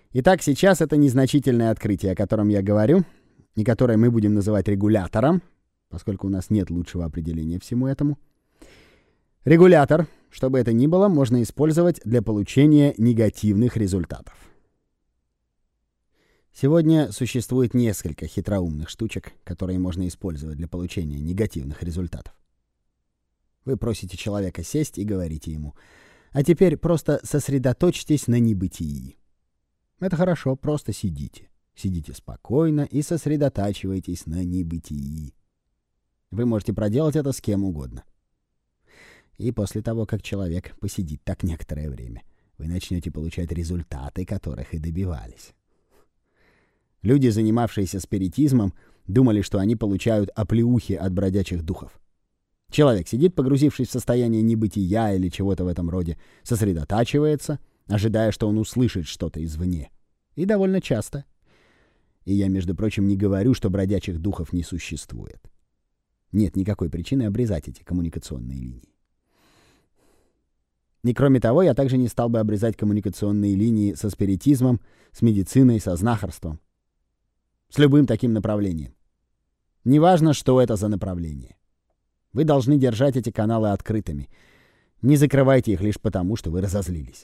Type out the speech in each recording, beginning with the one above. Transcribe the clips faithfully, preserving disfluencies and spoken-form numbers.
Итак, сейчас это незначительное открытие, о котором я говорю, и которое мы будем называть регулятором, поскольку у нас нет лучшего определения всему этому. Регулятор, что бы это ни было, можно использовать для получения негативных результатов. Сегодня существует несколько хитроумных штучек, которые можно использовать для получения негативных результатов. Вы просите человека сесть и говорите ему: «А теперь просто сосредоточьтесь на небытии». Это хорошо, просто сидите. Сидите спокойно и сосредотачивайтесь на небытии. Вы можете проделать это с кем угодно. И после того, как человек посидит так некоторое время, вы начнете получать результаты, которых и добивались. Люди, занимавшиеся спиритизмом, думали, что они получают оплеухи от бродячих духов. Человек сидит, погрузившись в состояние небытия или чего-то в этом роде, сосредотачивается, ожидая, что он услышит что-то извне. И довольно часто. И я, между прочим, не говорю, что бродячих духов не существует. Нет никакой причины обрезать эти коммуникационные линии. И кроме того, я также не стал бы обрезать коммуникационные линии со спиритизмом, с медициной, со знахарством. С любым таким направлением. Неважно, что это за направление. Вы должны держать эти каналы открытыми. Не закрывайте их лишь потому, что вы разозлились.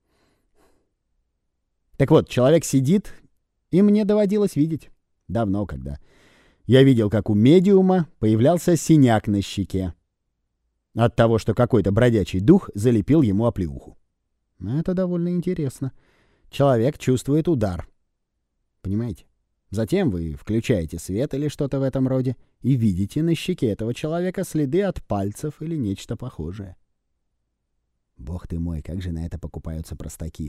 Так вот, человек сидит, и мне доводилось видеть. Давно когда. Я видел, как у медиума появлялся синяк на щеке. От того, что какой-то бродячий дух залепил ему оплеуху. Это довольно интересно. Человек чувствует удар. Понимаете? Затем вы включаете свет или что-то в этом роде и видите на щеке этого человека следы от пальцев или нечто похожее. Бог ты мой, как же на это покупаются простаки.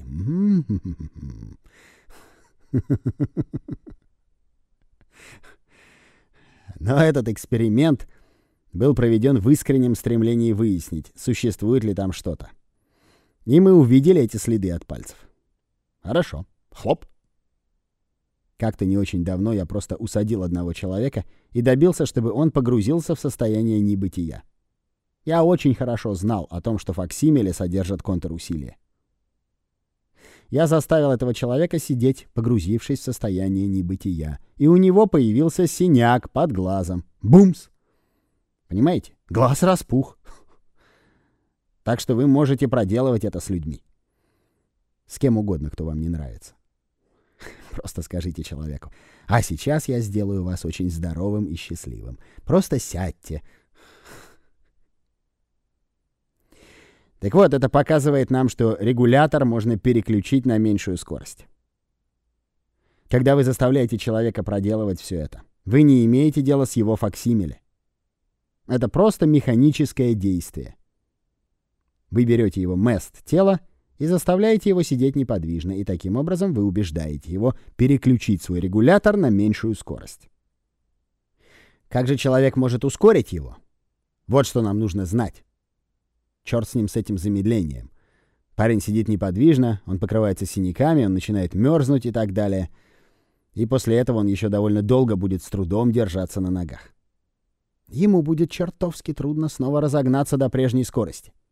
Но этот эксперимент был проведен в искреннем стремлении выяснить, существует ли там что-то. И мы увидели эти следы от пальцев. Хорошо. Хлоп. Как-то не очень давно я просто усадил одного человека и добился, чтобы он погрузился в состояние небытия. Я очень хорошо знал о том, что факсимиле содержат контрусилие. Я заставил этого человека сидеть, погрузившись в состояние небытия, и у него появился синяк под глазом. Бумс! Понимаете? Глаз распух. Так что вы можете проделывать это с людьми. С кем угодно, кто вам не нравится. Просто скажите человеку: «А сейчас я сделаю вас очень здоровым и счастливым. Просто сядьте». Так вот, это показывает нам, что регулятор можно переключить на меньшую скорость. Когда вы заставляете человека проделывать все это, вы не имеете дела с его факсимиле. Это просто механическое действие. Вы берете его мест тела и заставляете его сидеть неподвижно, и таким образом вы убеждаете его переключить свой регулятор на меньшую скорость. Как же человек может ускорить его? Вот что нам нужно знать. Черт с ним, с этим замедлением. Парень сидит неподвижно, он покрывается синяками, он начинает мерзнуть и так далее. И после этого он еще довольно долго будет с трудом держаться на ногах. Ему будет чертовски трудно снова разогнаться до прежней скорости.